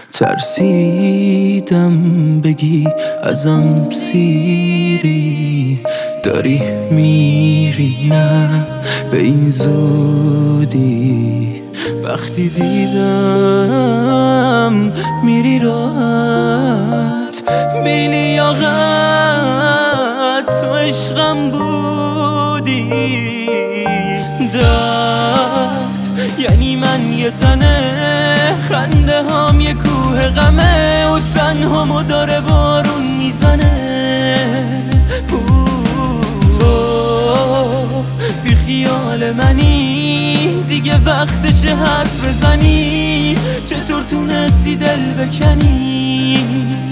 ترسیدم بگی ازم سیری، داری میری نه به این زودی. وقتی دیدم میری راحت بی لیاقت، تو عشقم بودی. درد یعنی من یه تنه، خنده هام یه کوه غمه و تنهامو داره بارون میزنه. تو بی خیال منی، دیگه وقتشه حرف بزنی. چطور تونستی دل بکنی؟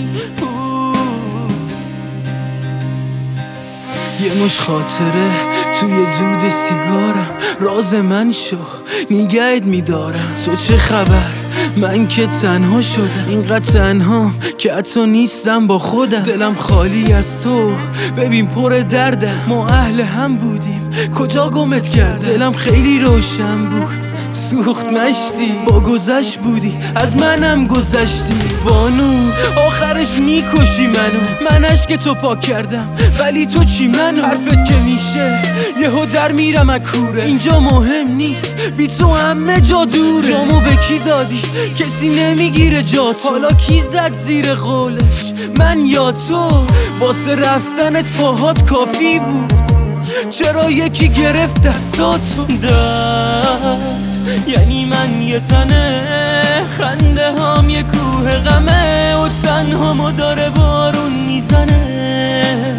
یه مش خاطره توی دود سیگارم، راز من شو نگهت میدارم. تو چه خبر؟ من که تنها شدم، اینقدر تنها که حتی نیستم با خودم. دلم خالی از تو، ببین پر دردم. ما اهل هم بودیم، کجا گمت کردم؟ دلم خیلی روشن بود، سوخت مشتی. با گذشت بودی، از منم گذشتی. بانو آخرش میکشی منو، من اشک تو پاک کردم ولی تو چی منو؟ حرفت که میشه یهو در میرم از کوره. اینجا مهم نیست، بی تو همه جا دوره. جامو به کی دادی؟ کسی نمیگیره جا تو. حالا کی زد زیر قولش، من یا تو؟ واسه رفتنت پاهات کافی بود، چرا یکی گرفت دستاتو؟ درد یعنی من یه تنه، خنده هام یه کوه غمه و تنهامو داره بارون میزنه.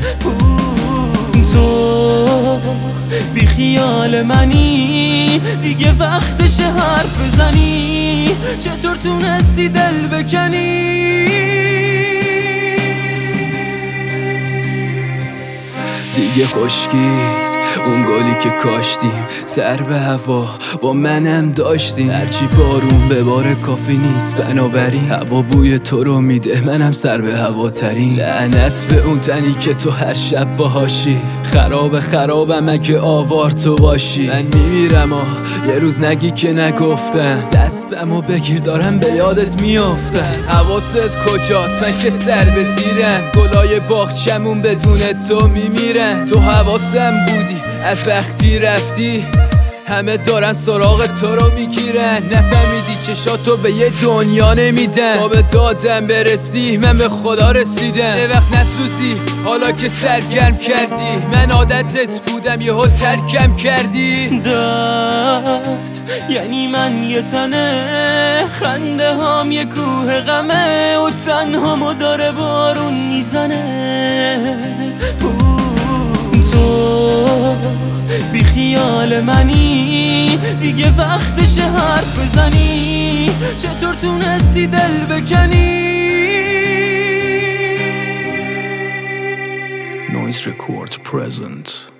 تو بی خیال منی، دیگه وقتشه حرف بزنی. چطور تونستی دل بکنی؟ دیگه خشکید اون گلی که کاشتیم، سر به هوا با منم داشتیم. هرچی بارون به بار کافی نیست، بنابراین هوا بوی تو رو میده، منم سر به هوا ترین. لعنت به اون تنی که تو هر شب باهاشی، خرابم اگه آوار تو باشی. من میمیرم یه روز نگی که نگفتم، دستمو بگیر دارم به یادت میافتم. حواست کجاست؟ من که سر به زیرم، گلای باغچمون بدون تو میمیرن. تو حواسم بودی از وقتی رفتی، همه دارن سراغ تو رو میگیرن. نفهمیدی چشاتو به یه دنیا نمیدن، تا به دادم برسی من به خدا رسیدم. یه وقت نسوزی حالا که سرگرم کردی، من عادتت بودم یهو ترکم کردی. درد یعنی من یه تنه، خنده هام یه کوه غمه و تنهامو داره بارون میزنه. تو بی خیال منی، دیگه وقتشه حرف بزنی. چطور تونستی دل بکنی؟ Noise Records present.